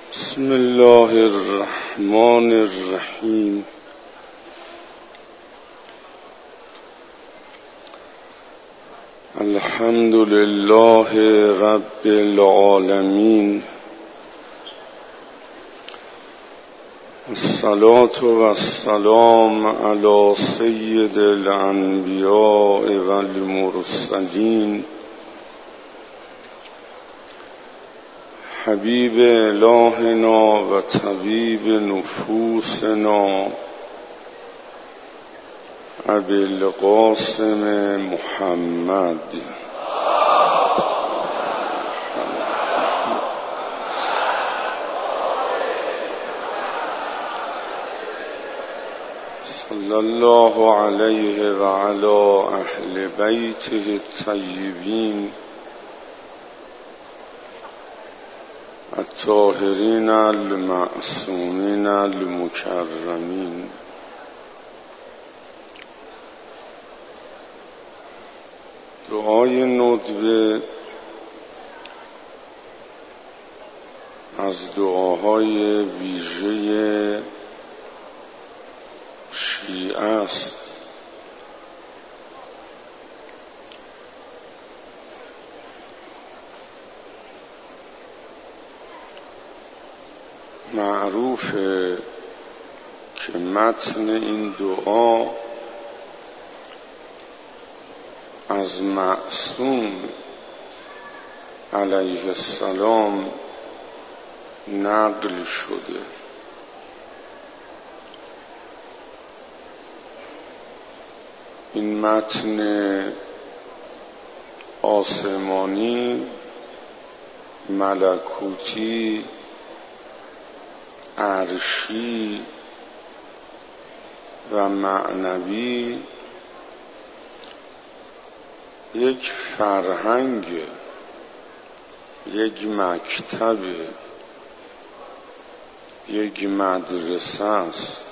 بسم الله الرحمن الرحیم. الحمد لله رب العالمین، الصلاة والسلام علی سید الانبیاء والمرسلین، حبیب الهنا و طبیب نفوسنا ابی القاسم محمد. صلی الله علیه و علی اهل بیته الطیبین الطاهرین المعصومین المکرمین. دعای ندبه از دعاهای ویژه شیعه است. معروفه که متن این دعا از معصوم علیه السلام نقل شده. این متن آسمانی، ملکوتی، عرشی و معنوی یک فرهنگ، یک مکتب، یک مدرسه است.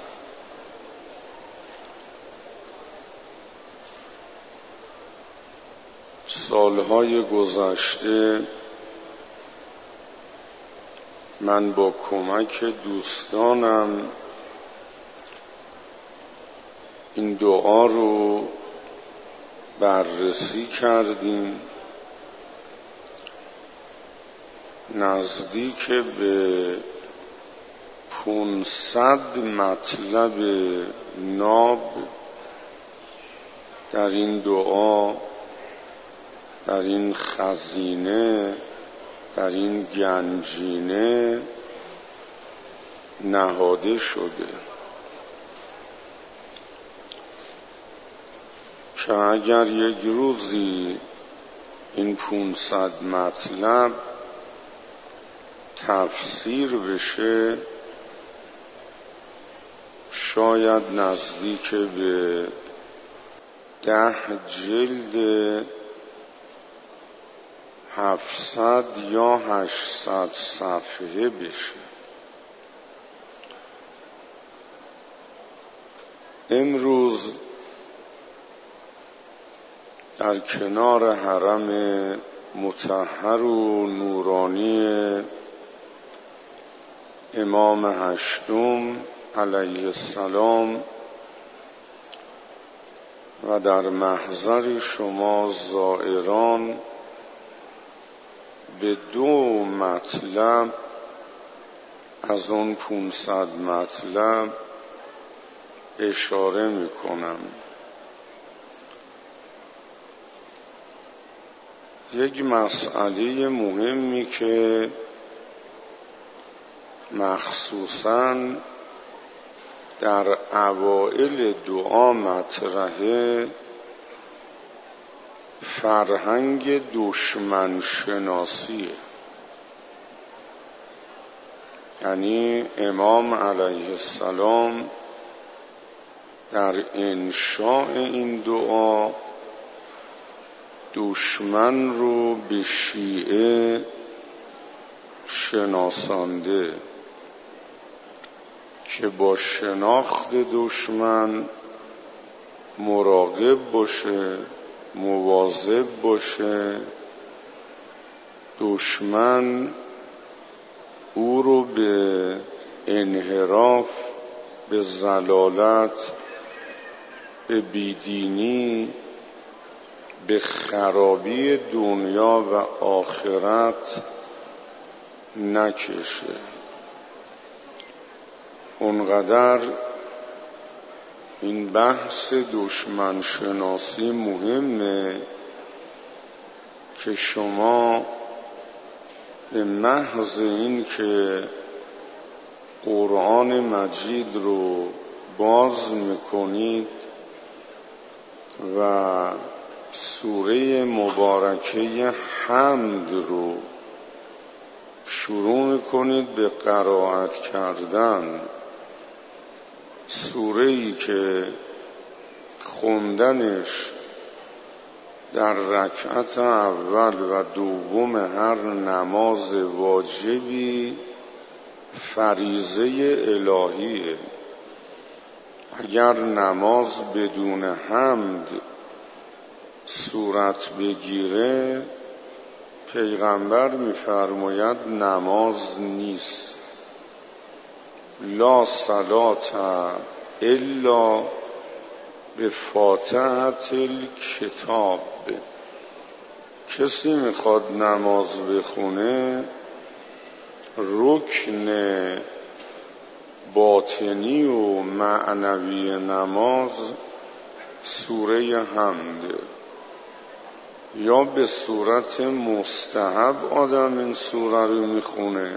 سالهای گذشته من با کمک دوستانم این دعا رو بررسی کردیم. نزدیک به 500 مطلب ناب در این دعا، در این خزینه، در این گنجینه نهاده شده که اگر یک روزی این 500 مطلب تفسیر بشه، شاید نزدیک به 10 جلد 700 یا 800 صفحه بشه. امروز در کنار حرم مطهر و نورانی امام هشتم علیه السلام و در محضر شما زائران به 2 مطلب از اون 500 مطلب اشاره میکنم. یک مسئله مهمی که مخصوصاً در اوائل دعا مطرحه، فرهنگ دشمن شناسیه. یعنی امام علیه السلام در انشاء این دعا دشمن رو به شیعه شناسانده که با شناخت دشمن مراقب باشه، مواظب باشه، دشمن او رو به انحراف، به ضلالت، به بیدینی، به خرابی دنیا و آخرت نکشه. اونقدر این بحث دشمن شناسی مهمه که شما به محض این که قرآن مجید رو باز میکنید و سوره مبارکه حمد رو شروع میکنید به قرائت کردن، سوره‌ای که خوندنش در رکعت اول و دوم هر نماز واجبی فریضه الهیه. اگر نماز بدون حمد صورت بگیره، پیغمبر می‌فرماید نماز نیست. لا صلات الا به فاتحة الکتاب. کسی میخواد نماز بخونه، رکن باطنی و معنوی نماز سوره حمد. یا به صورت مستحب آدم این سوره رو میخونه،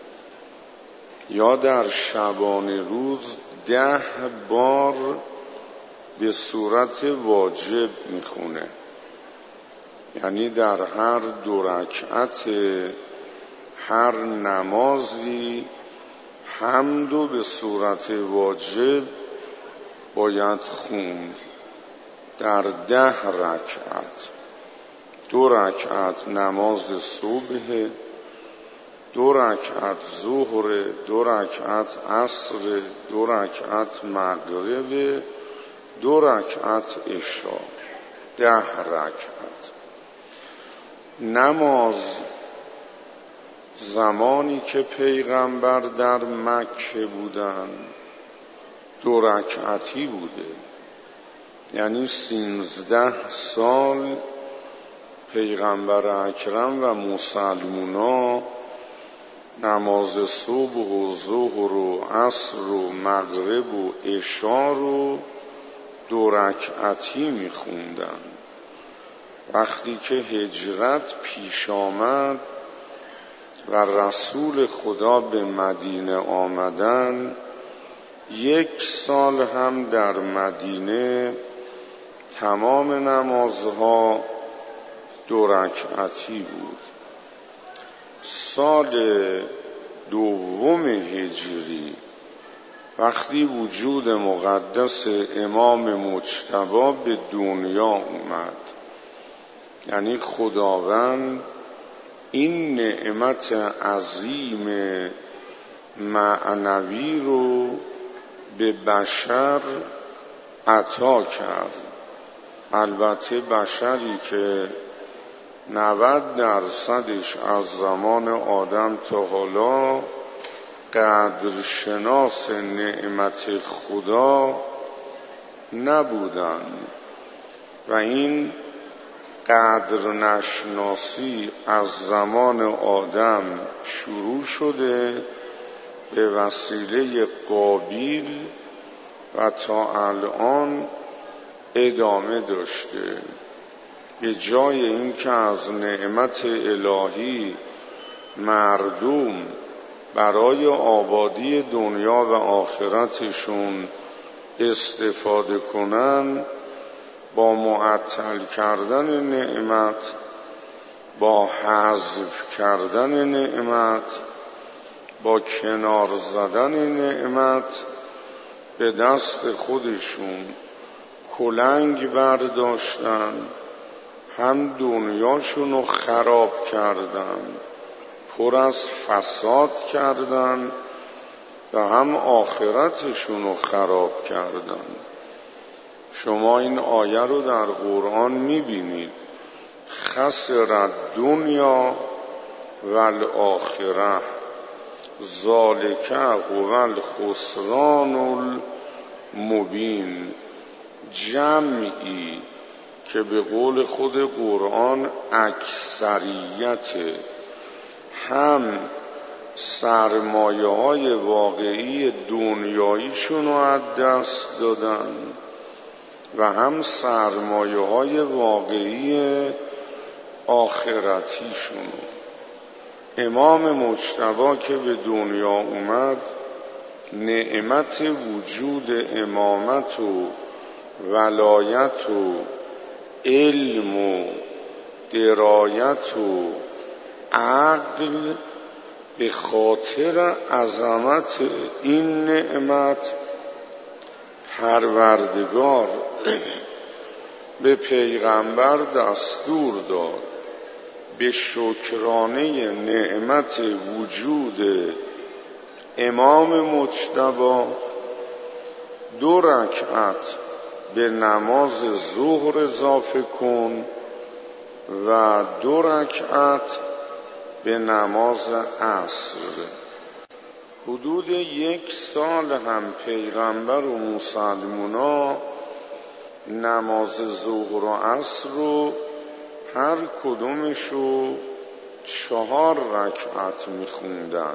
یا در شبانه روز 10 بار به صورت واجب میخونه. یعنی در هر 2 رکعت هر نمازی حمدو به صورت واجب باید خوند. در 10 رکعت، 2 رکعت نماز صبح، 2 رکعت ظهر، 2 رکعت عصر، 2 رکعت مغرب، 2 رکعت عشا. 10 رکعت. نماز زمانی که پیغمبر در مکه بودن 2 رکعتی بوده. یعنی 13 سال پیغمبر اکرم و مسلمونا نماز صبح و ظهر و عصر و مغرب و عشا رو 2 رکعتی میخوندن. وقتی که هجرت پیش آمد و رسول خدا به مدینه آمدن، 1 سال هم در مدینه تمام نمازها 2 رکعتی بود. سال 2 هجری وقتی وجود مقدس امام مجتبی به دنیا اومد، یعنی خداوند این نعمت عظیم معنوی رو به بشر عطا کرد. البته بشری که 90% از زمان آدم تا حالا قدرشناس نعمت خدا نبودن و این قدر نشناسی از زمان آدم شروع شده به وسیله قابیل و تا الان ادامه داشته. به جای اینکه از نعمت الهی مردم برای آبادی دنیا و آخرتشون استفاده کنن، با معطل کردن نعمت، با حذف کردن نعمت، با کنار زدن نعمت به دست خودشون کلنگ برداشتن، هم دنیاشون رو خراب کردن، پر از فساد کردن و هم آخرتشون رو خراب کردن. شما این آیه رو در قرآن میبینید: خسر الدنیا و الاخره. ذالک هو الخسران المبین. جمعی که به قول خود قرآن اکثریت هم سرمایه‌های واقعی دنیاییشون رو از دست دادن و هم سرمایه‌های واقعی آخرتیشون. امام مجتبی که به دنیا اومد نعمت وجود امامت و ولایت و علم و درایت و عقل به خاطر عظمت این نعمت پروردگار به پیغمبر دستور داد به شکرانه نعمت وجود امام مجتبی 2 رکعت به نماز ظهر اضافه کن و 2 رکعت به نماز عصر. حدود 1 سال هم پیغمبر و مسلمونا نماز ظهر و عصر رو هر کدومشو 4 رکعت میخوندن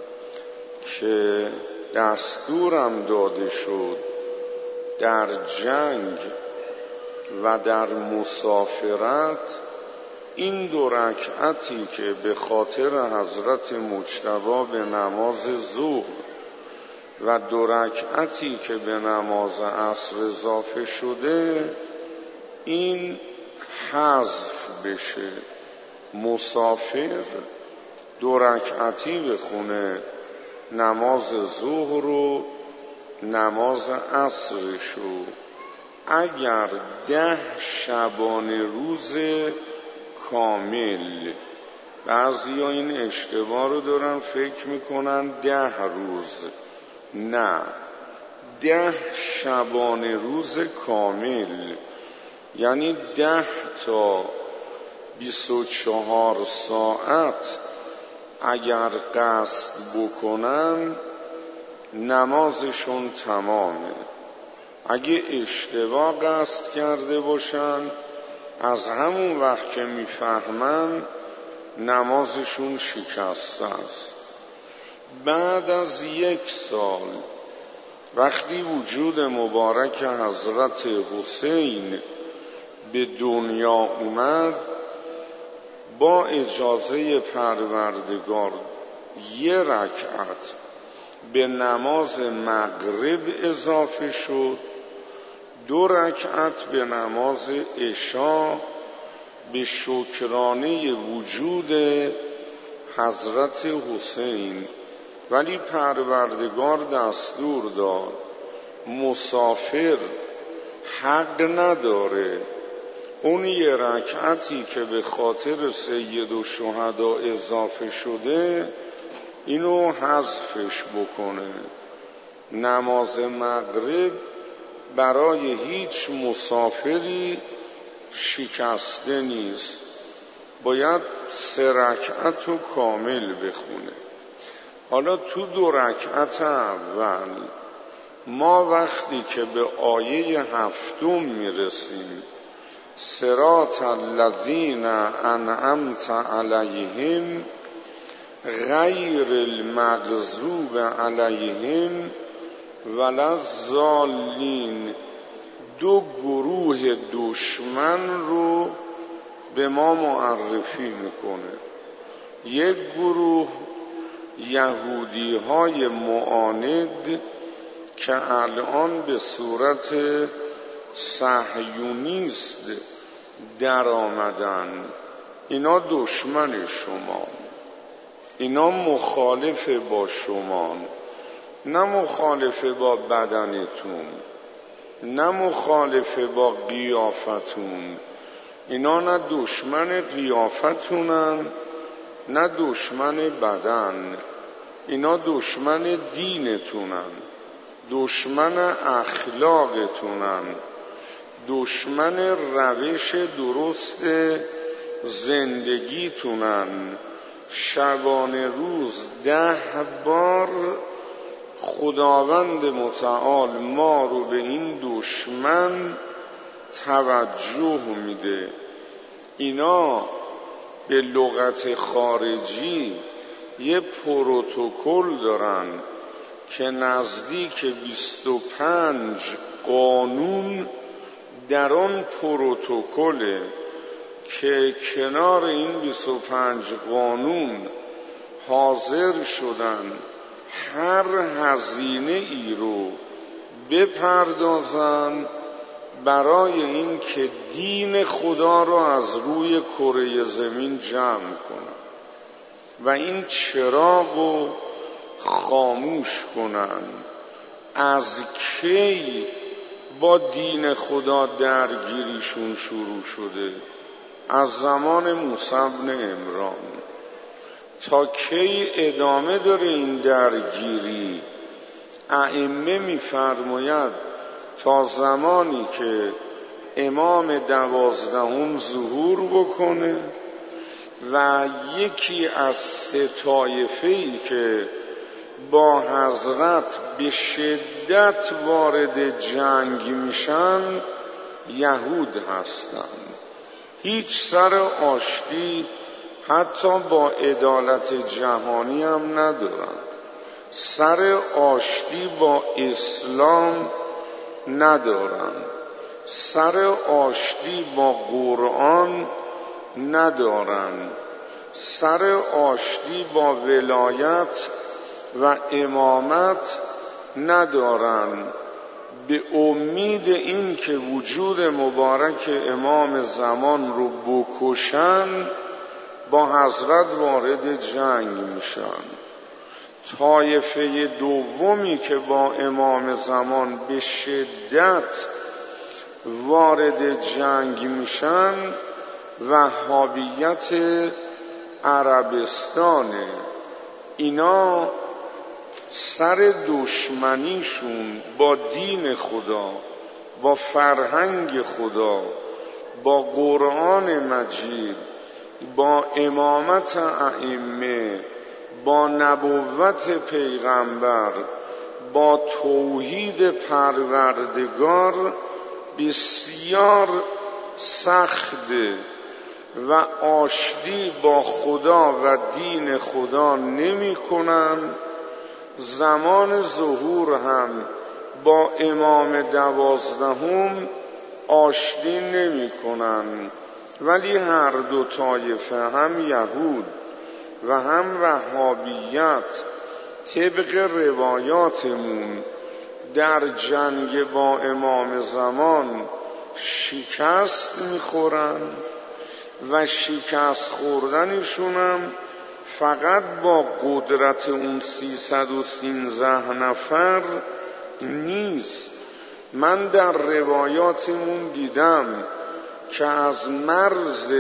که دستورم داده شد در جنگ و در مسافرت این 2 رکعتی که به خاطر حضرت مجتبی به نماز ظهر و 2 رکعتی که به نماز عصر اضافه شده این حذف بشه. مسافر 2 رکعتی بخونه نماز ظهر و نماز عصرشو، اگر 10 شبانه روز کامل، بعضیا این اشتباه رو دارن فکر میکنن 10 روز، نه 10 شبانه روز کامل، یعنی 10 تا 24 ساعت اگر قصد بکنن نمازشون تمامه. اگه اشتباه قصد کرده باشن از همون وقت که میفهمن نمازشون شکسته است. بعد از 1 سال وقتی وجود مبارک حضرت حسین به دنیا اومد با اجازه پروردگار 1 رکعت به نماز مغرب اضافه شد، 2 رکعت به نماز عشا به شکرانه وجود حضرت حسین. ولی پروردگار دستور داد مسافر حق نداره اون 1 رکعتی که به خاطر سید الشهدا اضافه شده اینو حذفش بکنه. نماز مغرب برای هیچ مسافری شکسته نیست، باید 3 رکعت رو کامل بخونه. حالا تو 2 رکعت اول ما وقتی که به آیه 7 میرسیم صراط الذین انعمت علیهم غیر المغضوب علیهم ولا الضالین، 2 گروه دشمن رو به ما معرفی میکنه. 1 گروه یهودی های معاند که الان به صورت صهیونیست در آمدن، اینا دشمن شما، اینا مخالف با شما، نه مخالف با بدنتون، نه مخالف با قیافتون، اینا نه دشمن قیافتونن نه دشمن بدن، اینا دشمن دینتونن، دشمن اخلاقتونن، دشمن روش درست زندگیتونن، شبانه روز 10 بار خداوند متعال ما رو به این دشمن توجه میده. اینا به لغت خارجی یه پروتکل دارن که نزدیک 25 قانون در آن پروتکله که کنار این 25 قانون حاضر شدن هر هزینه ای رو بپردازن برای این که دین خدا رو از روی کره زمین جمع کنن و این چراغ رو خاموش کنن. از کی با دین خدا درگیریشون شروع شده؟ از زمان موسی بن عمران. تا کی ادامه داره این درگیری؟ ائمه می‌فرماید تا زمانی که امام 12 ظهور بکنه و یکی از 3 طایفه‌ای که با حضرت به شدت وارد جنگ میشن یهود هستند. هیچ سر آشتی حتی با عدالت جهانی هم ندارن، سر آشتی با اسلام ندارن، سر آشتی با قرآن ندارن، سر آشتی با ولایت و امامت ندارن. به امید این که وجود مبارک امام زمان رو بکشن با حضرت وارد جنگ میشن. طایفه دومی که با امام زمان به شدت وارد جنگ میشن وهابیت عربستانه. اینا سر دشمنیشون با دین خدا، با فرهنگ خدا، با قرآن مجید، با امامت ائمه، با نبوت پیغمبر، با توحید پروردگار بسیار سخته و آشتی با خدا و دین خدا نمی کنن. زمان ظهور هم با امام 12 آشتی نمی کنن، ولی هر دو طایفه، هم یهود و هم وهابیت، طبق روایاتمون در جنگ با امام زمان شکست میخورن و شکست خوردنشون هم فقط با قدرت اون 313 نفر نیست. من در روایاتمون دیدم که از مرز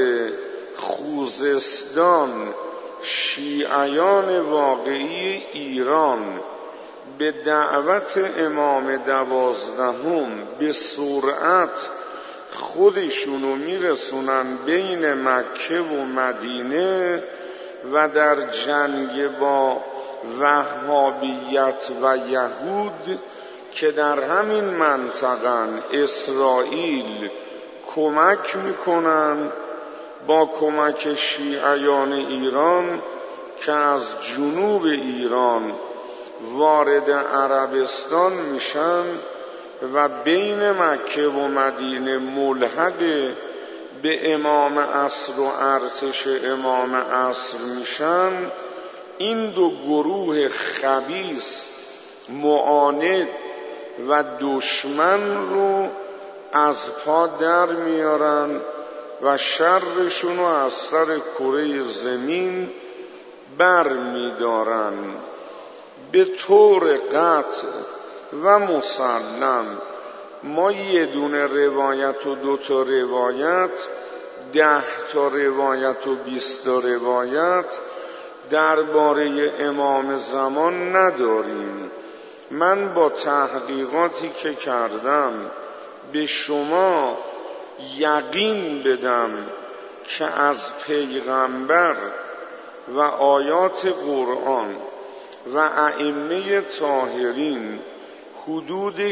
خوزستان شیعیان واقعی ایران به دعوت امام 12 به سرعت خودشونو میرسونن بین مکه و مدینه و در جنگ با وهابیت و یهود که در همین منطقه اسرائیل کمک میکنن، با کمک شیعیان ایران که از جنوب ایران وارد عربستان میشن و بین مکه و مدینه ملحق به امام عصر و ارتش امام عصر میشن. این دو گروه خبیث معاند و دشمن رو از پا در میارن و شرشون رو از سر کره زمین بر میدارن. به طور قطع و مسلم ما یه دونه روایت و 2 تا روایت، 10 تا روایت و 20 تا روایت درباره امام زمان نداریم. من با تحقیقاتی که کردم به شما یقین بدم که از پیغمبر و آیات قرآن و ائمه طاهرین حدود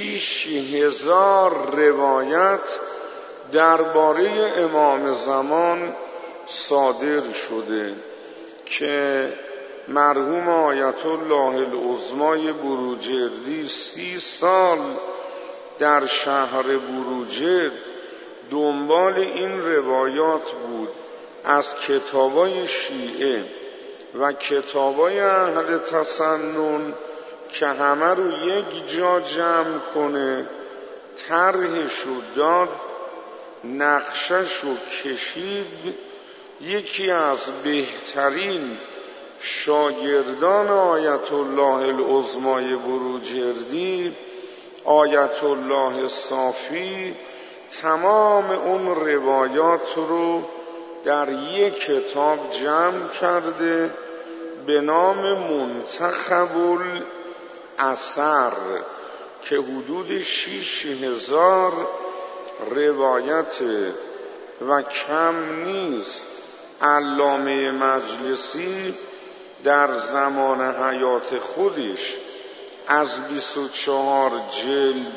6000 روایت درباره امام زمان صادر شده که مرحوم آیت الله العظمای بروجردی 30 سال در شهر بروجرد دنبال این روایات بود از کتابای شیعه و کتابای اهل تسنن که همه رو یک جا جمع کنه، طرحشو داد، نقششو کشید. یکی از بهترین شاگردان آیت الله العظمای بروجردی، آیت الله صافی، تمام اون روایات رو در یک کتاب جمع کرده به نام منتخب الاثر که حدود 6000 روایت و کم نیست. علامه مجلسی در زمان حیات خودش از 24 جلد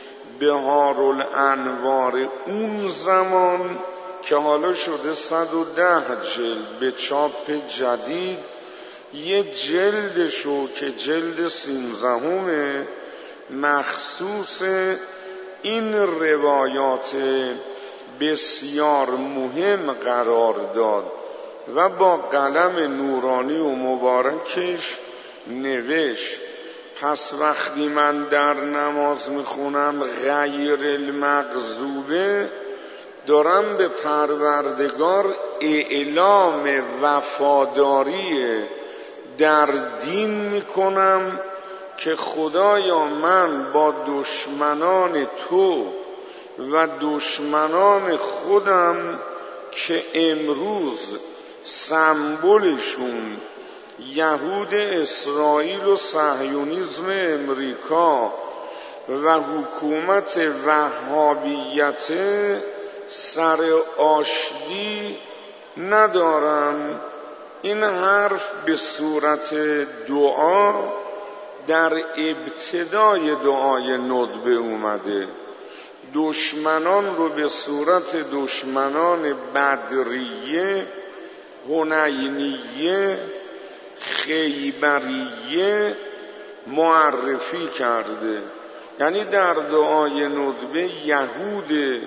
بهارالانوار اون زمان که حالا شده 110 جلد به چاپ جدید، یه جلدشو که جلد 13 مخصوص این روایات بسیار مهم قرار داد و با قلم نورانی و مبارکش نوشت: پس وقتی من در نماز میخونم غیر المغضوبه، دارم به پروردگار اعلام وفاداری در دین میکنم که خدایا من با دشمنان تو و دشمنان خودم که امروز سمبلشون یهود اسرائیل و صهیونیسم امریکا و حکومت وهابیت سر آشتی ندارم. این حرف به صورت دعا در ابتدای دعای ندبه اومده. دشمنان رو به صورت دشمنان بدریه، حنینیه، خیبریه معرفی کرده. یعنی در دعای ندبه یهود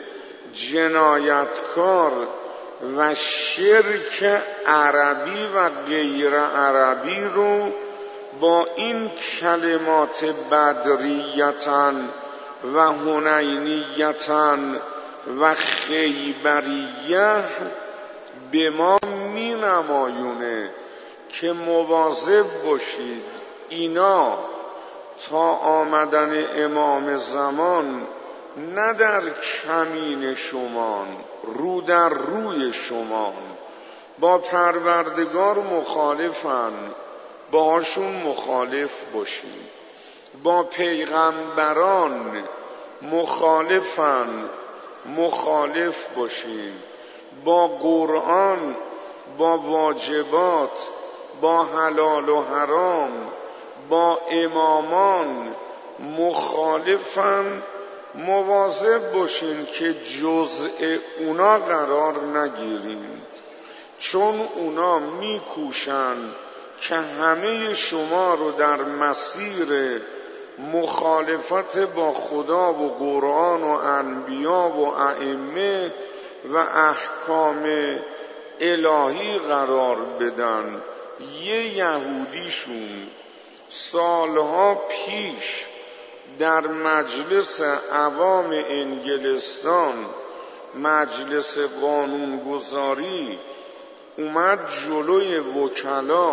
جنایتکار و شرک عربی و غیر عربی رو با این کلمات بدریتن و حنینیتن و خیبریه به ما می نمایونه که مواظب باشید اینا تا آمدن امام زمان نه در کمین شمان، رو در روی شمان، با پروردگار مخالفن، باهاشون مخالف باشید. با پیغمبران مخالفن، مخالف باشید. با قرآن، با واجبات، با حلال و حرام، با امامان مخالفن، مواظب باشین که جزء اونا قرار نگیرین، چون اونا میکوشن که همه شما رو در مسیر مخالفت با خدا و قرآن و انبیا و ائمه و احکام الهی قرار بدن. یه یهودیشون سالها پیش در مجلس عوام انگلستان، مجلس قانونگذاری، اومد جلوی وکلا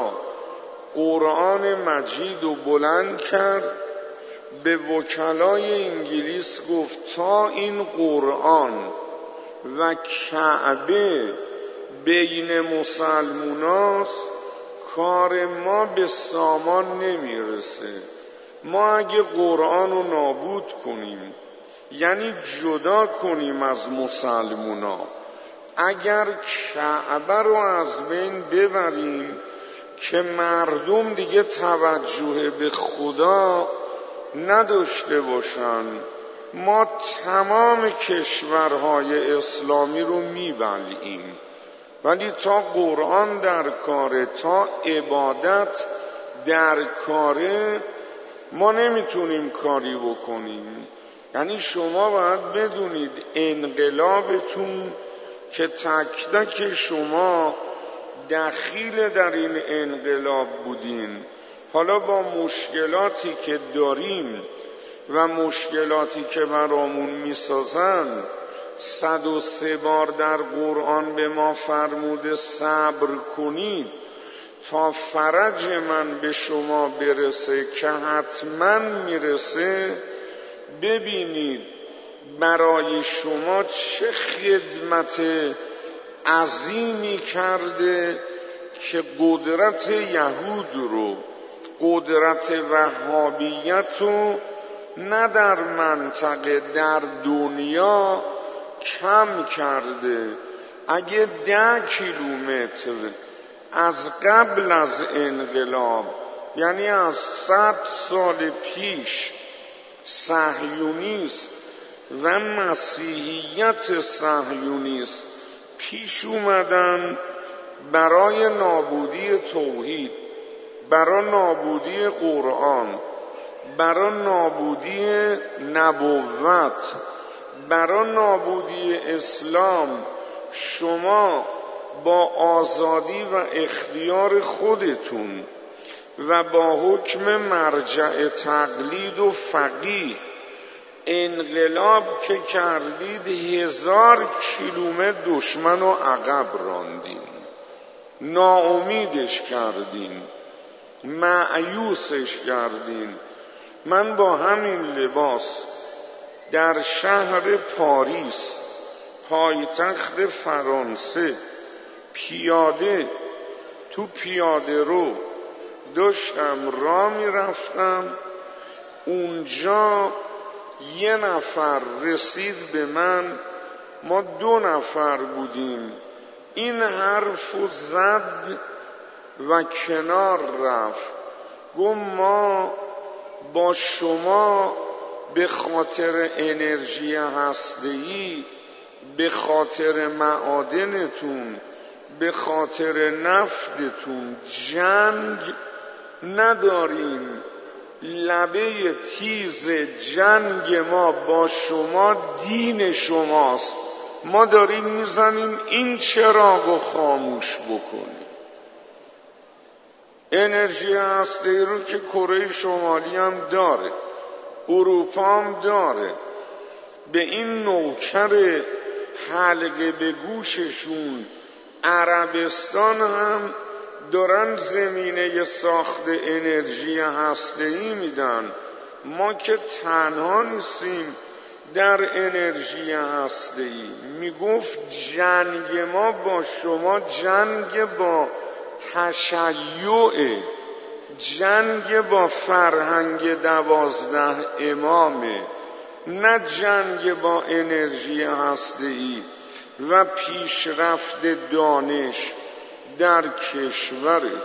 قرآن مجید رو بلند کرد، به وکلای انگلیس گفت تا این قرآن و کعبه بین مسلموناست کار ما به سامان نمیرسه. ما اگه قرآن رو نابود کنیم، یعنی جدا کنیم از مسلمونا، اگر کعبه رو از بین ببریم که مردم دیگه توجه به خدا نداشته باشن، ما تمام کشورهای اسلامی رو میبلعیم. ولی تا قرآن در کاره، تا عبادت در کاره، ما نمیتونیم کاری بکنیم. یعنی شما باید بدونید انقلابتون که تک تک شما دخیل در این انقلاب بودین، حالا با مشکلاتی که داریم و مشکلاتی که برامون میسازن، 103 بار در قرآن به ما فرموده صبر کنید تا فرج من به شما برسه که حتما میرسه. ببینید برای شما چه خدمت عظیمی کرده که قدرت یهود رو، قدرت وهابیت رو نه در منطقه، در دنیا کم کرده. اگه 10 کیلومتر از قبل از انقلاب، یعنی از 100 سال پیش، صهیونیست و مسیحیت صهیونیست پیش اومدن برای نابودی توحید، برای نابودی قرآن، برای نابودی نبوت، برای نابودی اسلام، شما با آزادی و اختیار خودتون و با حکم مرجع تقلید و فقیه انقلاب که کردید، 1000 کیلومتر دشمن رو عقب راندین، ناامیدش کردین، مایوسش کردین. من با همین لباس در شهر پاریس، پایتخت فرانسه، پیاده تو پیاده رو داشتم راه میرفتم. اونجا یه نفر رسید به من، ما 2 نفر بودیم، این حرفو زد و کنار رفت. گفت ما با شما به خاطر انرژی هسته‌ای، به خاطر معادنتون، به خاطر نفتتون جنگ نداریم. لبه تیز جنگ ما با شما دین شماست. ما داریم میزنیم این چراغو خاموش بکنیم. انرژی هسته‌ای رو که کره شمالی هم داره، اروپا هم داره. به این نوکر حلقه به گوششون عربستان هم دارن زمینه ساخت انرژی هسته‌ای میدن. ما که تنها نیستیم در انرژی هسته‌ای. میگفت جنگ ما با شما جنگ با تشیع، جنگ با فرهنگ 12 امامه، نه جنگ با انرژی هسته‌ای و پیشرفت دانش در کشورتون.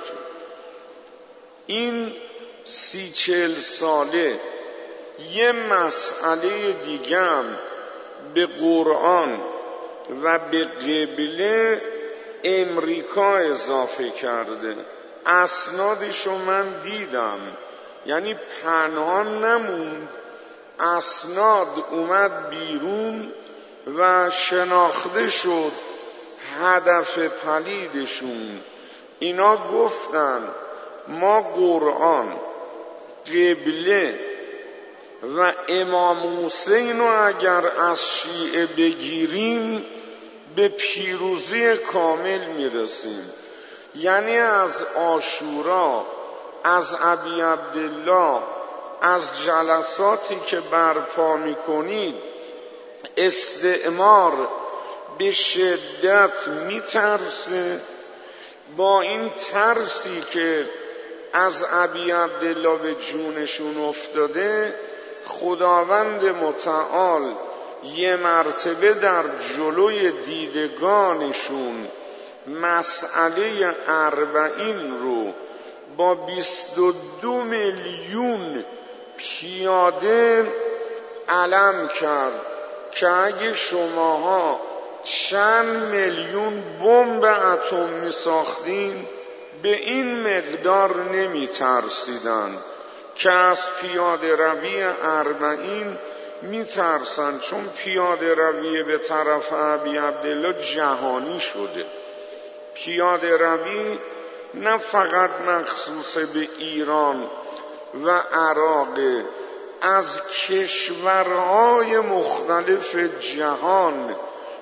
این 30-40 ساله یه مسئله دیگه هم به قرآن و به قبله امریکا اضافه کرده. اسنادشو من دیدم، یعنی پنهان نموند، اسناد اومد بیرون و شناخته شد هدف پلیدشون. اینا گفتن ما قرآن، قبله و امام حسین رو اگر از شیعه بگیریم به پیروزی کامل میرسیم. یعنی از عاشورا، از ابی عبدالله، از جلساتی که برپا میکنید، استعمار به شدت میترسه. با این ترسی که از ابی عبدالله به جونشون افتاده، خداوند متعال یه مرتبه در جلوی دیدگانشون مسئله 40 رو با 22 میلیون پیاده علم کرد که اگه شماها چند میلیون بمب اتمی ساختین به این مقدار نمی ترسیدن که از پیاده روی 40 می ترسن، چون پیاده روی به طرف ابی عبدالله جهانی شده. پیاده روی نه فقط مخصوص به ایران و عراق، از کشورهای مختلف جهان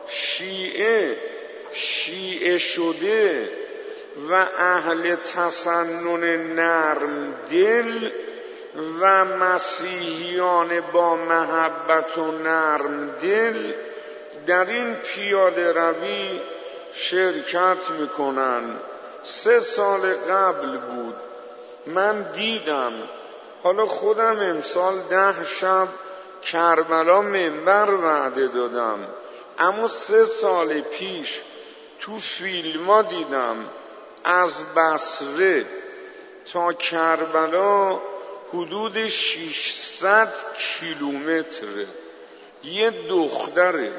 شیعه شده و اهل تسنن نرم دل و مسیحیان با محبت و نرم دل در این پیاده روی شرکت میکنن. 3 سال قبل بود من دیدم، حالا خودم امسال 10 شب کربلا منبر وعده دادم، اما 3 سال پیش تو فیلما دیدم از بصره تا کربلا حدود 600 کیلومتره. یه دختر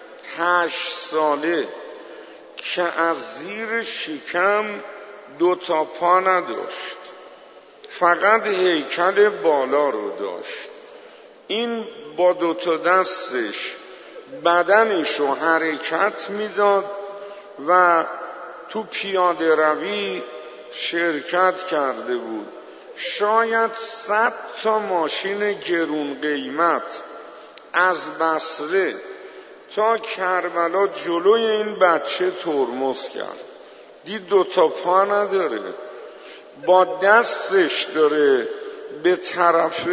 8 ساله که از زیر شکم 2 پا نداشت، فقط هیکل بالا رو داشت، این با 2 دستش بدنش رو حرکت میداد و تو پیاده روی شرکت کرده بود. شاید 100 تا ماشین گرون قیمت از بصره تا کربلا جلوی این بچه ترمز کرد. دید 2 پا نداره، با دستش داره به طرف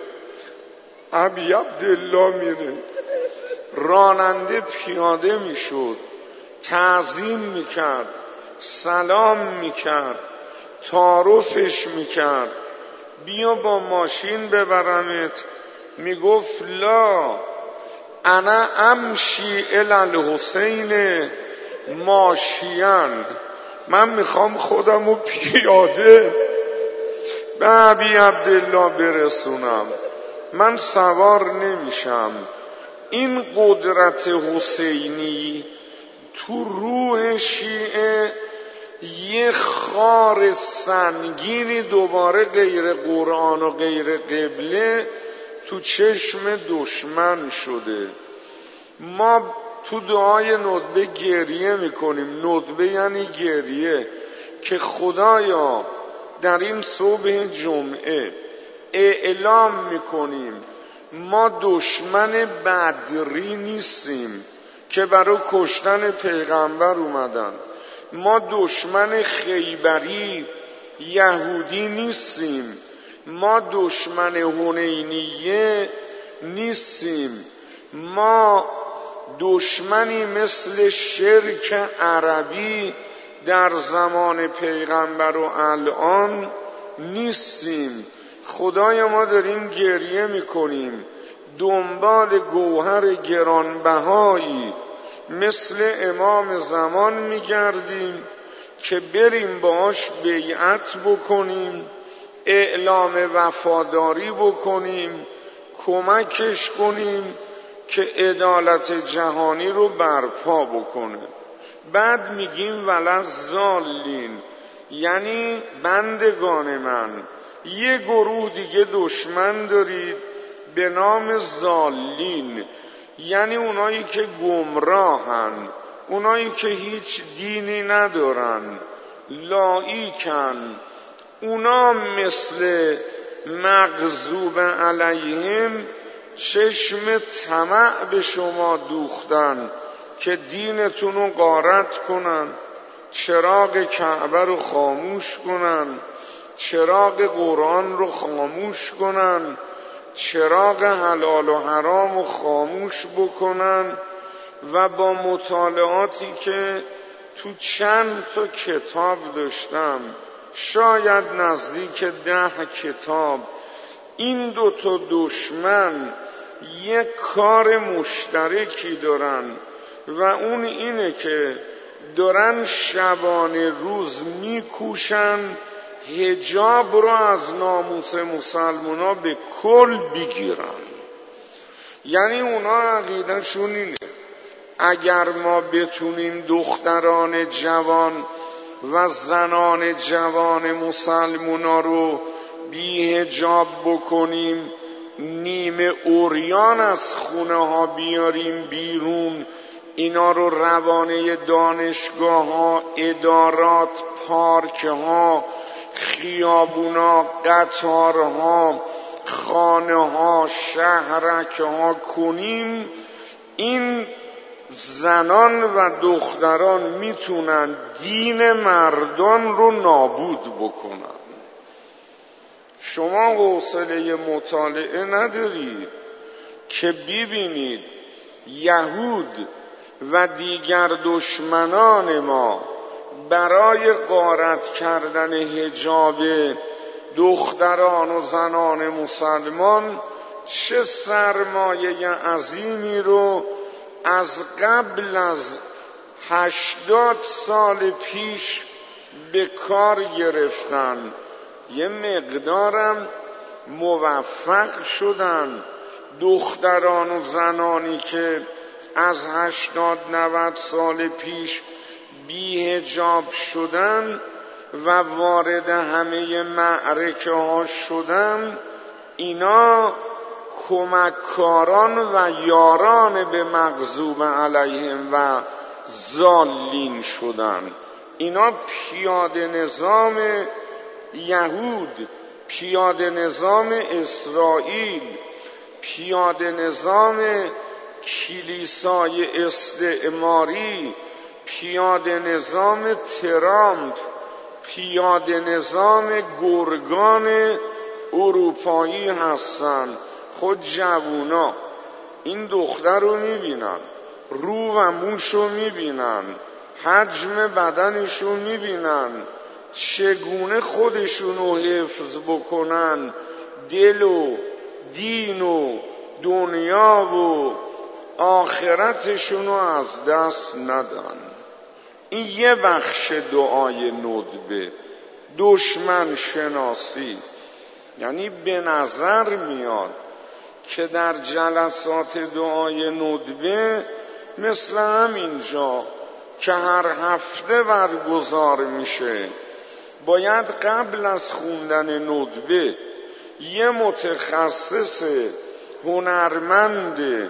ابی عبدالله میره. راننده پیاده میشد، تعظیم میکرد، سلام میکرد، تعارفش میکرد، بیا با ماشین ببرمت. میگفت لا انا امشی الی الحسین ماشیان، من میخوام خودمو پیاده به ابی عبدالله برسونم، من سوار نمیشم. این قدرت حسینی تو روح شیعه یه خار سنگینی دوباره غیر قرآن و غیر قبله تو چشم دشمن شده. ما تو دعای ندبه گریه میکنیم، ندبه یعنی گریه، که خدایا در این صبح جمعه اعلام میکنیم ما دشمن بدری نیستیم که برای کشتن پیغمبر اومدن، ما دشمن خیبری یهودی نیستیم، ما دشمن حنینیه نیستیم، ما دشمنی مثل شرک عربی در زمان پیغمبر و الان نیستیم. خدایا ما داریم گریه میکنیم، دنبال گوهر گرانبهایی مثل امام زمان میگردیم که بریم باش بیعت بکنیم، اعلام وفاداری بکنیم، کمکش کنیم که عدالت جهانی رو برپا بکنه. بعد میگیم ولضالین، یعنی بندگان من یه گروه دیگه دشمن دارید به نام ضالین، یعنی اونایی که گمراهن، اونایی که هیچ دینی ندارن، لایکن، اونا مثل مغضوب علیهم چشم طمع به شما دوختن که دینتون رو غارت کنن، چراغ کعبه رو خاموش کنن، چراغ قرآن رو خاموش کنن، چراغ حلال و حرام رو خاموش بکنن و با مطالعاتی که تو چند تا کتاب داشتم، شاید نزدیک 10 کتاب، این 2 دشمن یک کار مشترکی دارن و اون اینه که دارن شبانه روز میکوشن حجاب رو از ناموس مسلمونا به کل بگیرن. یعنی اونا عقیدهشون اینه اگر ما بتونیم دختران جوان و زنان جوان مسلمونا رو بی حجاب بکنیم، نیمه عریان از خونه ها بیاریم بیرون، اینا رو روانه دانشگاه ها، ادارات، پارک ها، خیابونا، قطار ها، خانه ها، شهرک ها کنیم، این زنان و دختران میتونن دین مردان رو نابود بکنن. شما حوصله مطالعه ندارید که ببینید یهود و دیگر دشمنان ما برای غارت کردن حجاب دختران و زنان مسلمان چه سرمایه عظیمی رو از قبل از 80 سال پیش به کار گرفتن. یه مقدارم موفق شدن. دختران و زنانی که از 80-90 سال پیش بی حجاب شدن و وارد همه معرکه ها شدن، اینا کمککاران و یاران به مغضوب علیهم و ضالین شدن. اینا پیاده نظام یهود، پیاده نظام اسرائیل، پیاده نظام کلیسای استعماری، پیاده نظام ترامپ، پیاده نظام گرگان اروپایی هستن. خود جوونا این دختر رو میبینن، رو و موش رو میبینن، حجم بدنش رو میبینن، چگونه خودشون رو حفظ بکنن، دل و دین و دنیا و آخرتشون رو از دست ندن. این یه بخش دعای ندبه، دشمن شناسی. یعنی به نظر میاد که در جلسات دعای ندبه مثل همینجا که هر هفته برگزار میشه، باید قبل از خوندن ندبه یه متخصص هنرمند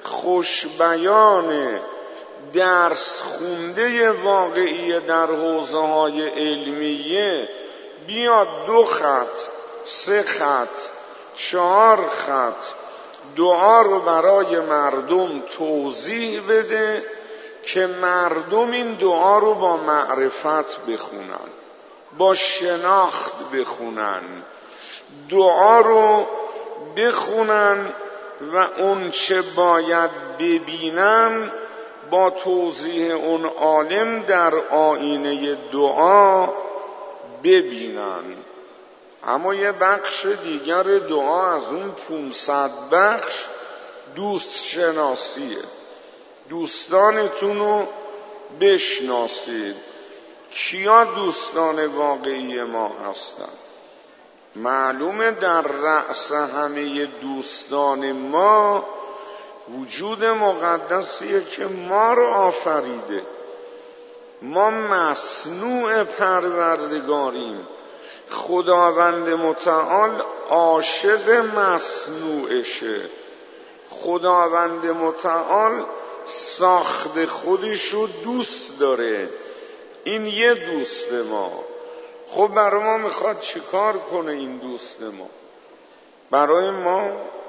خوشبیان درس خونده واقعی در حوزه های علمیه بیاد 2 خط 3 خط 4 خط دعا رو برای مردم توضیح بده که مردم این دعا رو با معرفت بخونن، با شناخت بخونن، دعا رو بخونن و اون چه باید ببینن با توضیح اون عالم در آینه دعا ببینن. اما یه بخش دیگر دعا از اون 500 بخش دوست شناسیه. دوستانتون رو بشناسید. کیا دوستان واقعی ما هستن؟ معلومه در رأس همه دوستان ما وجود مقدسیه که ما رو آفریده. ما مصنوع پروردگاریم. خداوند متعال عاشق مصنوعشه. خداوند متعال ساخت خودش رو دوست داره. این یه دوست ما. خب برای ما میخواد چیکار کنه این دوست ما؟ برای ما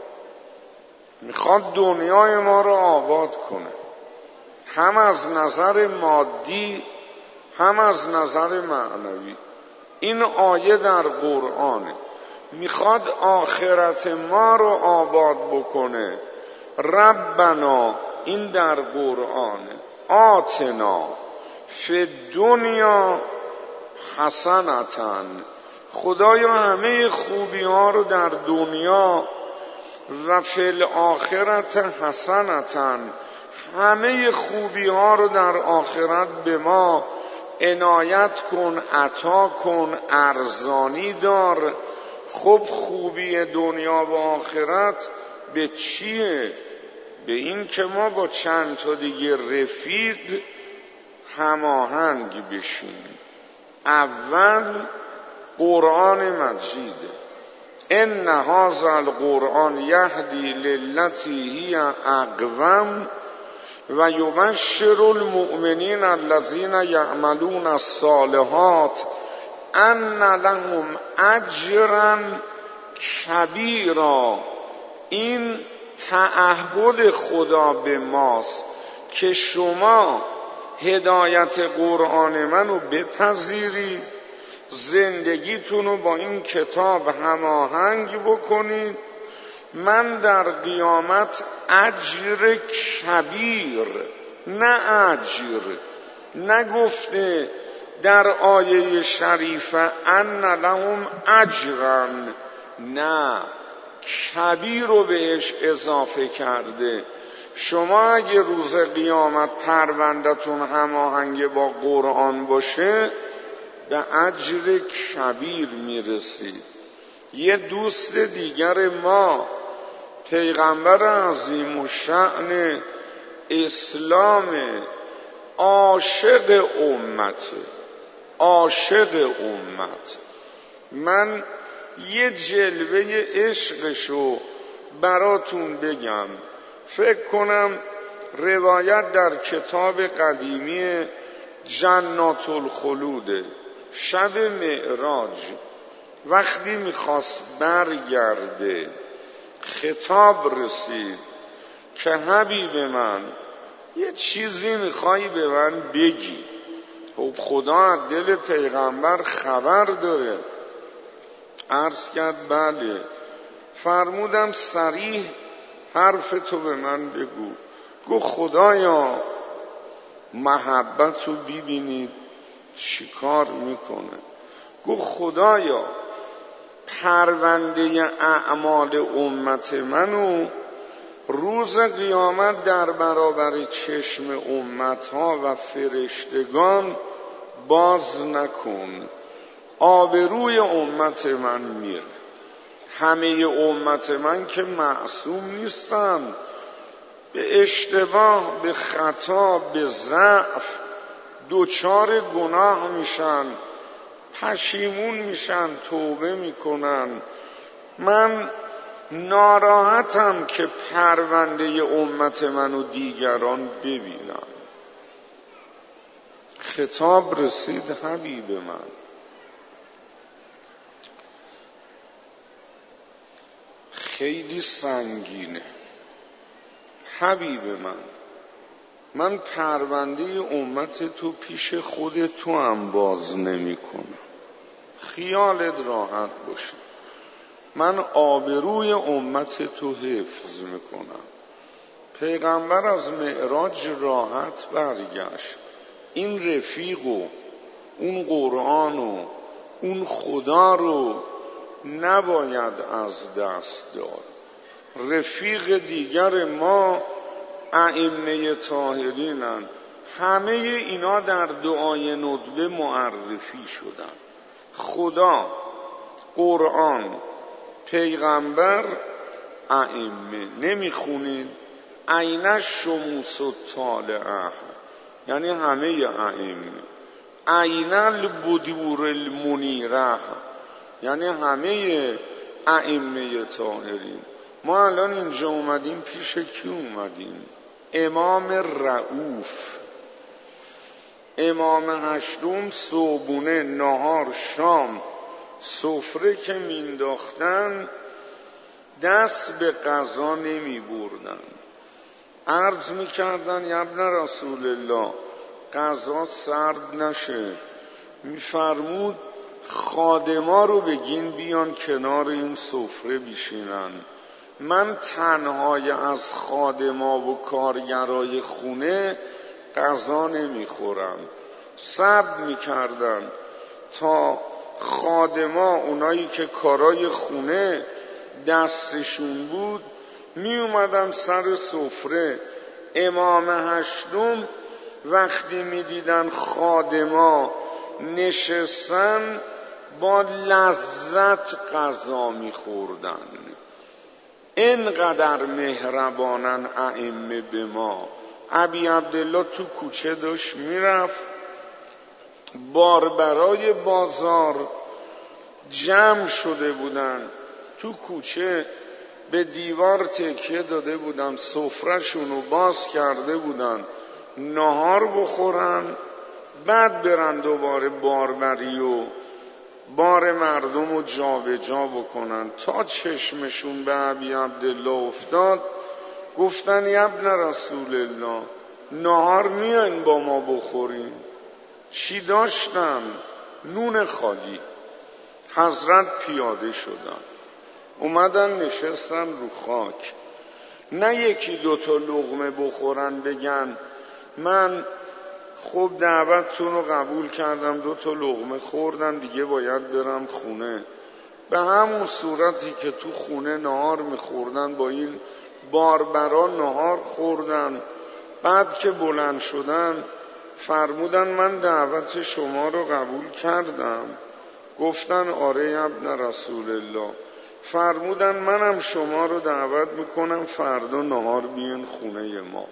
میخواد دنیای ما رو آباد کنه، هم از نظر مادی هم از نظر معنوی. این آیه در قرآنه. میخواد آخرت ما رو آباد بکنه. ربنا، این در قرآنه، آتنا فی دنیا حسنتن، خدایا همه خوبی ها رو در دنیا و فی الاخرت حسنة، همه خوبی ها رو در آخرت به ما عنایت کن، عطا کن، ارزانی دار. خب خوبی دنیا و آخرت به چیه؟ به این که ما با چند تا دیگه رفیق هماهنگ بشیم. اول قرآن مجیده، ان هذا القرآن یهدی للتی هی اقوم و یبشر المؤمنین الذین یعملون الصالحات ان لهم اجرا کبیرا. این تعهد خدا به ماست که شما هدایت قرآن منو بپذیرید، زندگیتون رو با این کتاب هماهنگ بکنید، من در قیامت اجر کبیر، نه اجر، نگفته در آیه شریفه ان لهم اجرا، نه کبیر رو بهش اضافه کرده. شما اگه روز قیامت پروندتون هماهنگ با قرآن باشه به اجر کبیر میرسید. یه دوست دیگر ما پیغمبر عظیم الشأن اسلام، عاشق امت، من یه جلوه عشقشو براتون بگم. فکر کنم روایت در کتاب قدیمی جنات الخلوده. شب معراج وقتی میخواست برگرده خطاب رسید که حبیب من یه چیزی میخوایی به من بگی. خب خدا از دل پیغمبر خبر داره. عرض کرد بله. فرمودم صریح حرف تو به من بگو. گو خدایا محبت رو ببینید چی کار میکنه. گو خدایا پرونده اعمال امت منو روز قیامت در برابر چشم امتها و فرشتگان باز نکن. آبروی امت من میره. همه امت من که معصوم نیستن، به اشتباه، به خطا، به ضعف دوچار گناه میشن، پشیمون میشن، توبه میکنن. من ناراحتم که پرونده امت من و دیگران ببینم. خطاب رسید حبیب من. خیلی سنگینه. حبیب من پرونده امت تو پیش خود تو هم باز نمی کنم. خیالت راحت باشه. من آبروی امت تو حفظ میکنم. پیغمبر از معراج راحت برگشت. این رفیق و اون قرآن و اون خدا رو نباید از دست داد. رفیق دیگر ما ائمه طاهرینن. همه اینا در دعای ندبه معرفی شدن. خدا، قرآن، پیغمبر، ائمه. نمیخونید عین الشموس الطالعه، یعنی همه ائمه. عین البدور المنیره، یعنی همه ائمه طاهرین. ما الان اینجا اومدیم پیش کی اومدیم؟ امام رؤوف، امام هشتم. صبحونه، نهار، شام سفره که مینداختن دست به غذا نمی بردن. عرض میکردن یا ابن رسول الله غذا سرد نشه. میفرمود خادما رو بگین بیان کنار این سفره بشینن. من تنهای از خادما و کارگرای خونه غذا نمیخورم. صبر میکردن تا خادما، اونایی که کارای خونه دستشون بود، می اومدن سر سفره. امام هشتم وقتی می دیدن خادما نشستن با لذت غذا می خوردن. اینقدر مهربانن ائمه به ما. ابی عبدالله تو کوچه داشت میرفت، باربرای بازار جمع شده بودن تو کوچه، به دیوار تکیه داده بودن، سفره‌شونو باز کرده بودن نهار بخورن، بعد برن دوباره باربری و بار مردم رو جا به جا بکنن. تا چشمشون به ابی عبدالله افتاد گفتن یا ابن رسول الله نهار میاین با ما بخوریم؟ چی داشتن؟ نون خالی. حضرت پیاده شدن، اومدن نشستن رو خاک. نه یکی دوتا لقمه بخورن بگن من خب دعوتتون رو قبول کردم، دوتا لقمه خوردن دیگه باید برم خونه. به همون صورتی که تو خونه نهار میخوردن با این باربرا نهار خوردن. بعد که بلند شدن فرمودن من دعوت شما رو قبول کردم. گفتن آره ابن رسول الله. فرمودن منم شما رو دعوت میکنم فردا نهار بیین خونه ما.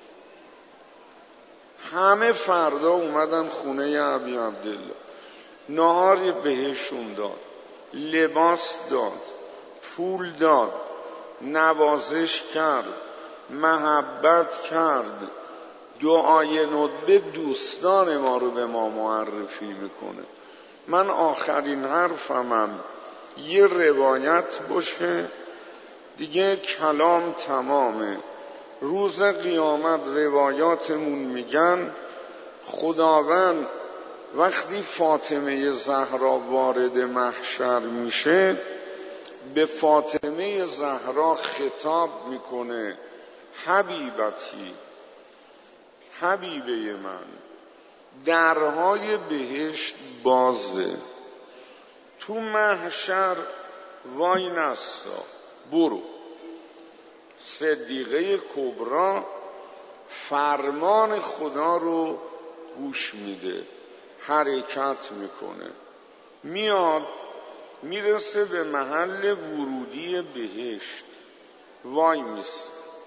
همه فردا اومدن خونه ابی عبدالله، نهار بهشون داد، لباس داد، پول داد، نوازش کرد، محبت کرد. دعای ندبه دوستان ما رو به ما معرفی میکنه. من آخرین حرفمم یه روایت باشه دیگه کلام تمامه. روز قیامت روایاتمون میگن خداوند وقتی فاطمه زهرا وارد محشر میشه به فاطمه زهرا خطاب میکنه حبیبتی، حبیبه من، درهای بهشت بازه، تو محشر وای نستا، برو. صدیقه کبرا فرمان خدا رو گوش میده، حرکت میکنه، میاد میرسه به محل ورودی بهشت، وای میسه.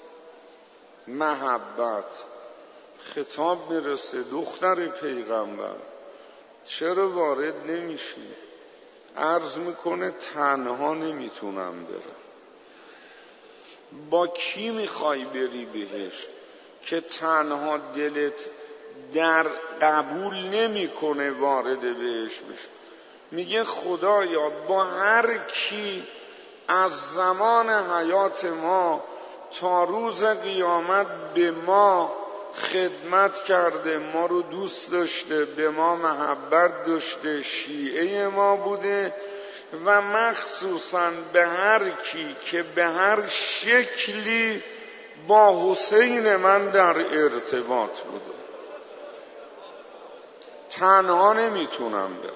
محبت خطاب میرسه دختر پیغمبر چرا وارد نمیشی؟ عرض میکنه تنها نمیتونم برم. با کی میخوای بری بهشت که تنها دلت در قبول نمیکنه وارد بهشت بشه؟ میگه خدایا با هر کی از زمان حیات ما تا روز قیامت به ما خدمت کرده، ما رو دوست داشته، به ما محبت داشته، شیعه ما بوده، و مخصوصا به هر کی که به هر شکلی با حسین من در ارتباط بوده، تنها نمیتونم برم.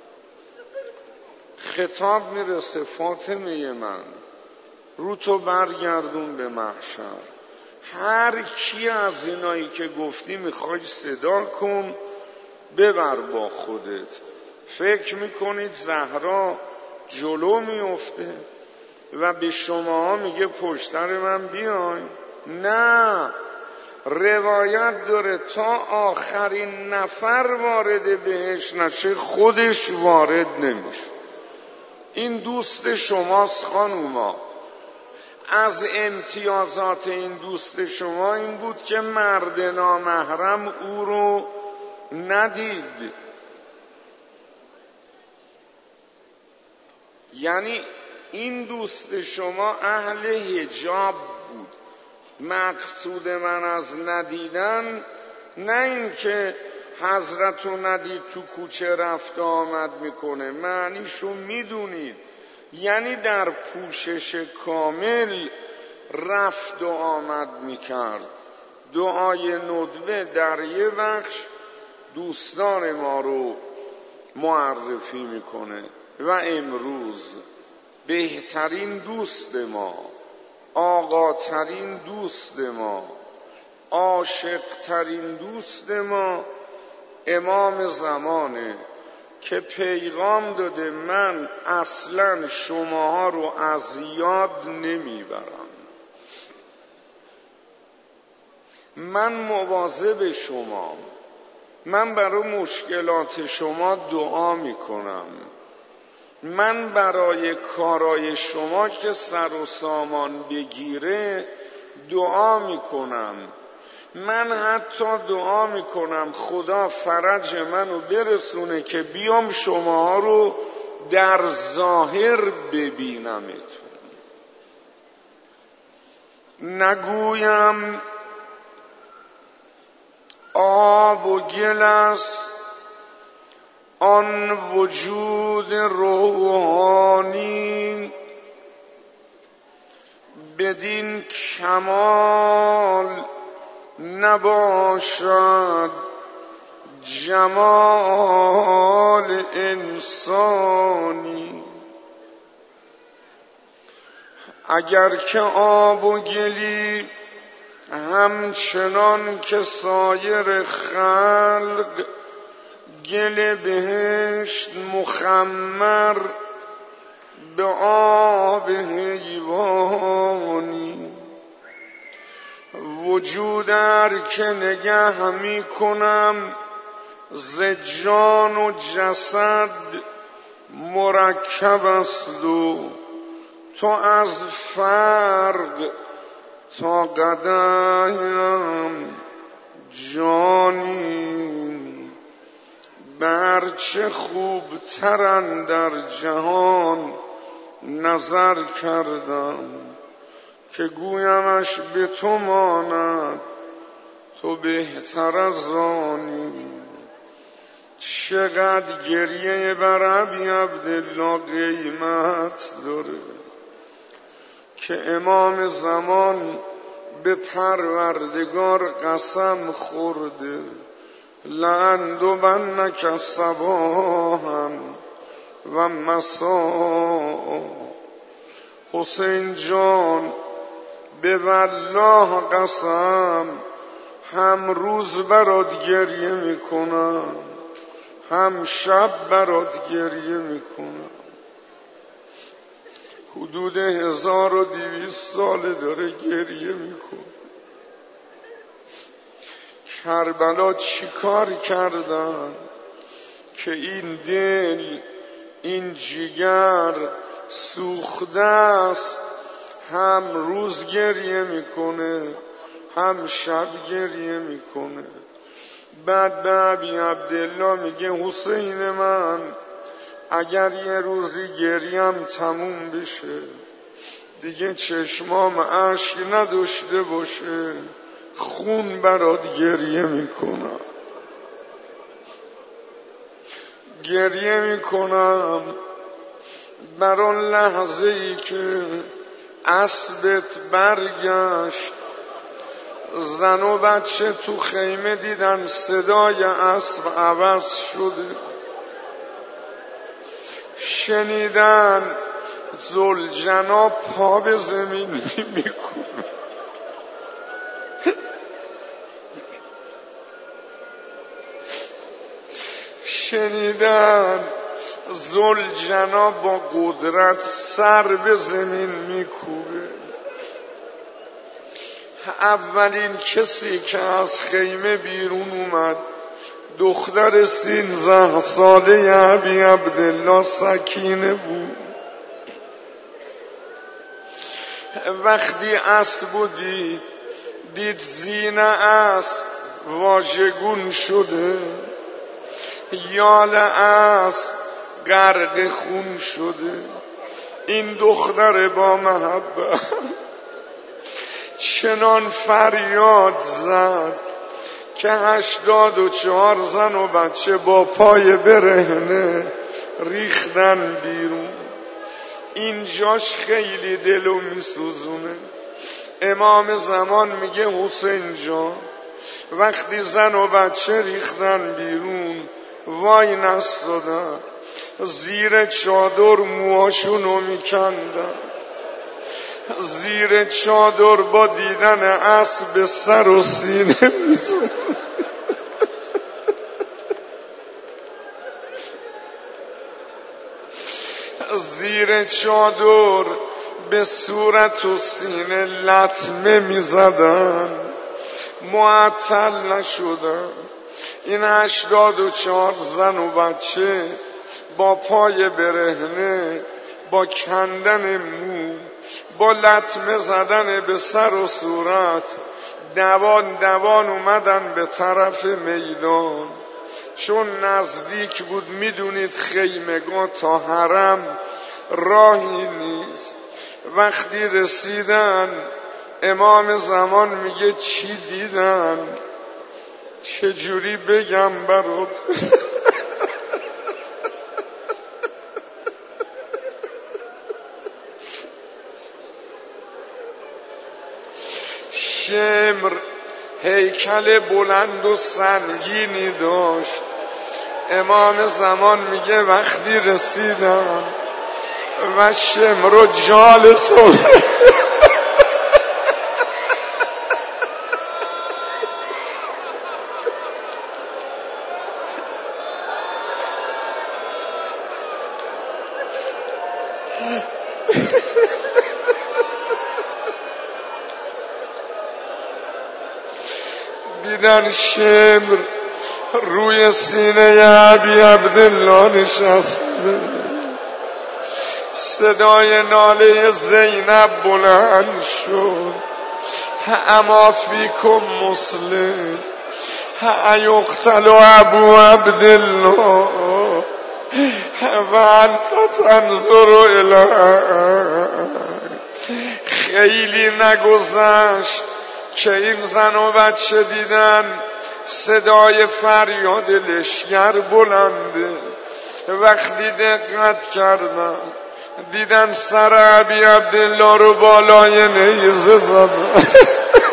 خطاب میرسه فاطمه من رو تو برگردون به محشر، هر کی از اینایی که گفتی میخوای صدا کن ببر با خودت. فکر میکنید زهرا جلو میفته و به شما میگه پشت سر من بیاین؟ نه، روایت داره تا آخرین نفر وارد بهشت نشه خودش وارد نمیشه. این دوست شماست خانوما. از امتیازات این دوست شما این بود که مرد نامحرم او رو ندید. یعنی این دوست شما اهل حجاب بود. مقصود من از ندیدن نه این که حضرت رو ندید تو کوچه رفت آمد میکنه، معنیشو میدونید، یعنی در پوشش کامل رفت و آمد میکرد. دعای ندبه در یه بخش دوستان ما رو معرفی میکنه و امروز بهترین دوست ما آقاترین دوست ما، عاشقترین دوست ما امام زمانه که پیغام داده من اصلا شماها رو از یاد نمیبرم، من مواظب شما، من برای مشکلات شما دعا میکنم، من برای کارای شما که سر و سامان بگیره دعا میکنم، من حتی دعا میکنم خدا فرج منو برسونه که بیام شما رو در ظاهر ببینمتون، نگویم آب و گل است آن وجود روحانی، بدین کمال نباشد جمال انسانی. اگر که آب و گلی همچنان که سایر خلق گل بهشت مخمر به آب حیوانی، وجود ار که نگه می کنم ز جان و جسد مرکب است و تو از فرق تا قدم جانی، برچه خوب ترن در جهان نظر کردم که گویمش به تو ماند تو بهتر از آنی. چقدر گریه بر ابی عبدالله قیمت داره که امام زمان به پروردگار قسم خورده لأندبنک صباحا و مساء. حسین جان به والله قسم هم روز برات گریه میکنم هم شب برات گریه میکنم. حدود 1200 ساله داره گریه میکنه. کربلا چی کار کردن که این دل این جگر سوخته است، هم روز گریه میکنه هم شب گریه میکنه. بعد به ابی عبدالله میگه حسین من اگر یه روزی گریم تموم بشه دیگه چشمام اشک نداشته باشه خون برات گریه میکنم، گریه میکنم بر آن لحظه ای که اسبت برگشت، زن و بچه تو خیمه دیدن صدای اسب عوض شده، شنیدن ذوالجنا پا به زمین میکنه، شنیدن ذوالجنا با قدرت سر به زمین میکوبه. اولین کسی که از خیمه بیرون اومد دختر 13 ساله ابی عبدالله سکینه بود. وقتی اسبو دید زینه اسب واژگون شده، یال اسب غرق خون شده. این دختر با محبت چنان فریاد زد که 84 زن و بچه با پای برهنه ریختن بیرون. اینجاش خیلی دلو میسوزونه. امام زمان میگه حسین جان وقتی زن و بچه ریختن بیرون وای نستادن، زیر چادر موهاشونو میکندن، زیر چادر با دیدن اسب سر و سینه میزد. زیر چادر به صورت و سینه لطمه میزدن، معطل نشدن. این 84 زن و بچه با پای برهنه، با کندن مو، با لطمه زدن به سر و صورت، دوان اومدن به طرف میدان. چون نزدیک بود، میدونید خیمگاه تا حرم راهی نیست. وقتی رسیدن امام زمان میگه چی دیدن؟ چجوری بگم برات؟ شمر هیکل بلند و سنگینی داشت. امام زمان میگه وقتی رسیدم و شمر و جالسون دیدن شمر روی سینه ابی عبدالله نشسته. صدای ناله زینب بلند شد، اما فیکم مسلم یقتل ابو عبدالله و انت تنظر الیه. خیلی نگذشت که این زن و بچه دیدن صدای فریاد لشگر بلنده. وقتی دقت کردن دیدن سر ابی عبدالله رو بالای نیزه زدن.